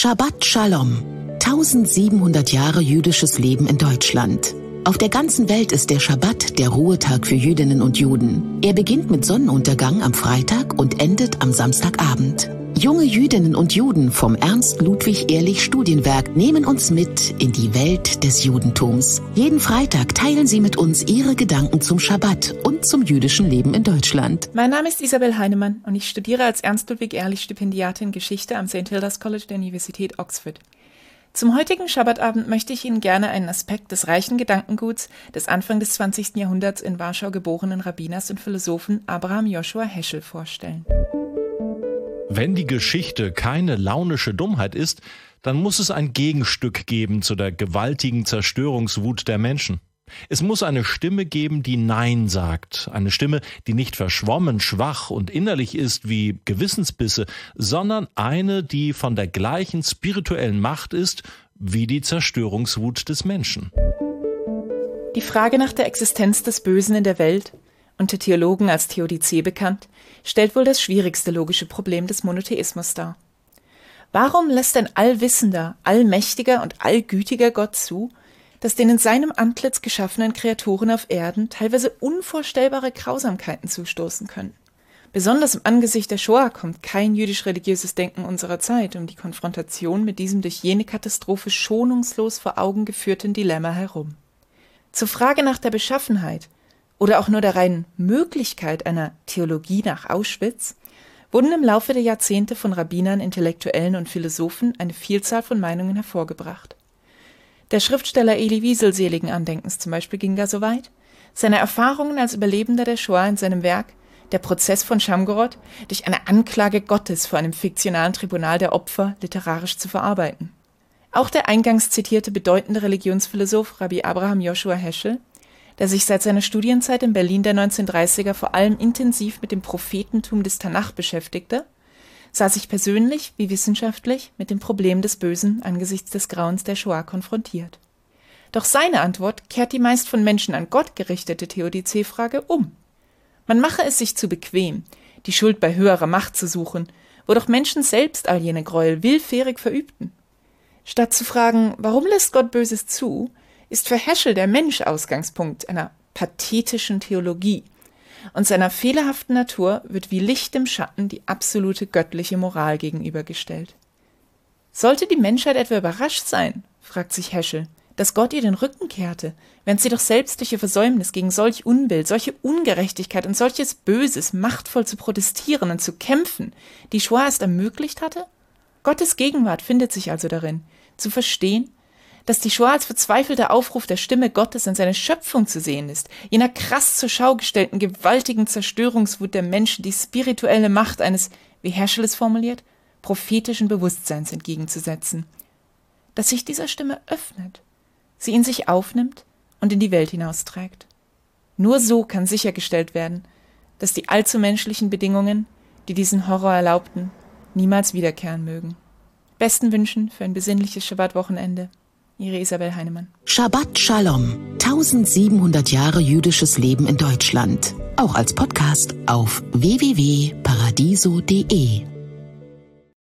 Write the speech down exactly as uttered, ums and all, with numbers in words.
Shabbat Shalom. tausendsiebenhundert Jahre jüdisches Leben in Deutschland. Auf der ganzen Welt ist der Schabbat der Ruhetag für Jüdinnen und Juden. Er beginnt mit Sonnenuntergang am Freitag und endet am Samstagabend. Junge Jüdinnen und Juden vom Ernst-Ludwig-Ehrlich-Studienwerk nehmen uns mit in die Welt des Judentums. Jeden Freitag teilen sie mit uns ihre Gedanken zum Schabbat und zum jüdischen Leben in Deutschland. Mein Name ist Isabel Heinemann und ich studiere als Ernst-Ludwig-Ehrlich-Stipendiatin Geschichte am Saint Hilda's College der Universität Oxford. Zum heutigen Schabbatabend möchte ich Ihnen gerne einen Aspekt des reichen Gedankenguts des Anfang des zwanzigsten Jahrhunderts in Warschau geborenen Rabbiners und Philosophen Abraham Joshua Heschel vorstellen. Wenn die Geschichte keine launische Dummheit ist, dann muss es ein Gegenstück geben zu der gewaltigen Zerstörungswut der Menschen. Es muss eine Stimme geben, die Nein sagt. Eine Stimme, die nicht verschwommen, schwach und innerlich ist wie Gewissensbisse, sondern eine, die von der gleichen spirituellen Macht ist wie die Zerstörungswut des Menschen. Die Frage nach der Existenz des Bösen in der Welt, unter Theologen als Theodizee bekannt, stellt wohl das schwierigste logische Problem des Monotheismus dar. Warum lässt ein allwissender, allmächtiger und allgütiger Gott zu, dass den in seinem Antlitz geschaffenen Kreaturen auf Erden teilweise unvorstellbare Grausamkeiten zustoßen können? Besonders im Angesicht der Shoah kommt kein jüdisch-religiöses Denken unserer Zeit um die Konfrontation mit diesem durch jene Katastrophe schonungslos vor Augen geführten Dilemma herum. Zur Frage nach der Beschaffenheit oder auch nur der reinen Möglichkeit einer Theologie nach Auschwitz wurden im Laufe der Jahrzehnte von Rabbinern, Intellektuellen und Philosophen eine Vielzahl von Meinungen hervorgebracht. Der Schriftsteller Elie Wiesel seligen Andenkens zum Beispiel ging gar so weit, seine Erfahrungen als Überlebender der Shoah in seinem Werk Der Prozess von Shamgorod durch eine Anklage Gottes vor einem fiktionalen Tribunal der Opfer literarisch zu verarbeiten. Auch der eingangs zitierte bedeutende Religionsphilosoph Rabbi Abraham Joshua Heschel, der sich seit seiner Studienzeit in Berlin der neunzehnhundertdreißiger vor allem intensiv mit dem Prophetentum des Tanach beschäftigte, sah sich persönlich wie wissenschaftlich mit dem Problem des Bösen angesichts des Grauens der Shoah konfrontiert. Doch seine Antwort kehrt die meist von Menschen an Gott gerichtete Theodizee-Frage um. Man mache es sich zu bequem, die Schuld bei höherer Macht zu suchen, wo doch Menschen selbst all jene Gräuel willfährig verübten. Statt zu fragen, warum lässt Gott Böses zu, ist für Heschel der Mensch Ausgangspunkt einer pathetischen Theologie. Und seiner fehlerhaften Natur wird wie Licht im Schatten die absolute göttliche Moral gegenübergestellt. Sollte die Menschheit etwa überrascht sein, fragt sich Heschel, dass Gott ihr den Rücken kehrte, während sie doch selbst durch ihr Versäumnis gegen solch Unbill, solche Ungerechtigkeit und solches Böses machtvoll zu protestieren und zu kämpfen, die Shoah erst ermöglicht hatte? Gottes Gegenwart findet sich also darin, zu verstehen, dass die Shoah als verzweifelter Aufruf der Stimme Gottes an seine Schöpfung zu sehen ist, jener krass zur Schau gestellten gewaltigen Zerstörungswut der Menschen die spirituelle Macht eines, wie Heschel es formuliert, prophetischen Bewusstseins entgegenzusetzen. Dass sich dieser Stimme öffnet, sie in sich aufnimmt und in die Welt hinausträgt. Nur so kann sichergestellt werden, dass die allzu menschlichen Bedingungen, die diesen Horror erlaubten, niemals wiederkehren mögen. Besten Wünschen für ein besinnliches Schabbat-Wochenende. Ihre Isabel Heinemann. Shabbat Shalom. tausendsiebenhundert Jahre jüdisches Leben in Deutschland. Auch als Podcast auf w w w punkt paradiso punkt d e.